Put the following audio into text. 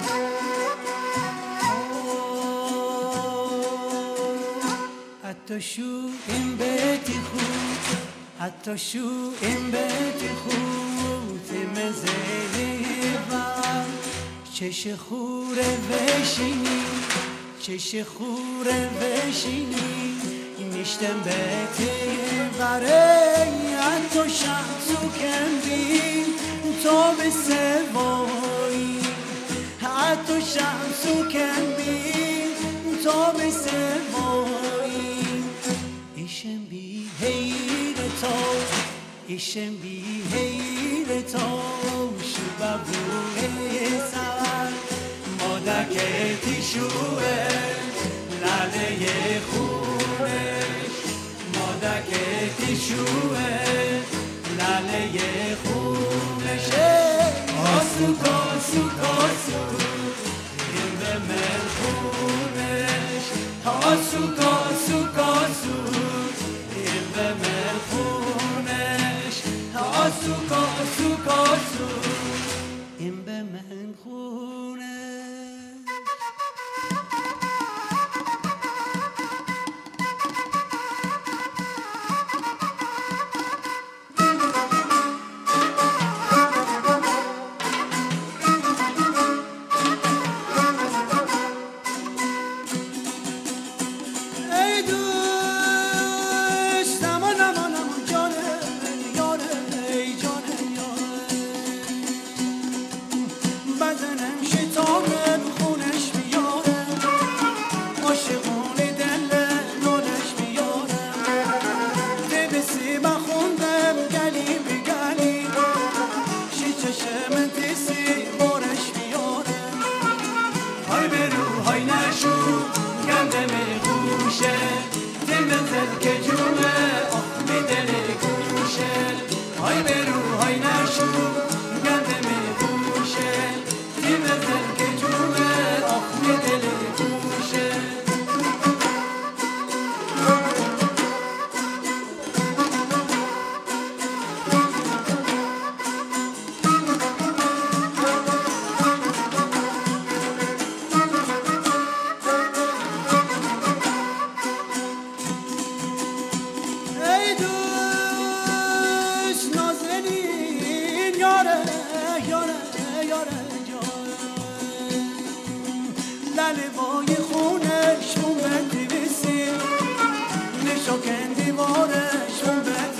حتی شو این بیتی خوب، حتی شو این بیتی خوب تمزه و چش خوره بشینی، چش خوره بشینی نیشتم بیتی وره حتی شمسو کندی تو به سوایی، حتی شمسو کندی تو به سوایی ایشم بی حیرتا، ایشم بی حیرتا شبابوه سر مادکتی شوه لاله خونش، مادکتی شوه لاله خونش آسو کاسو کاسو این به من خونش آسو کاسو کاسو این به من خونش آسو کاسو کاسو این به من خونش. لالوای خونش مون بندی بسی نشو کندی وارش مون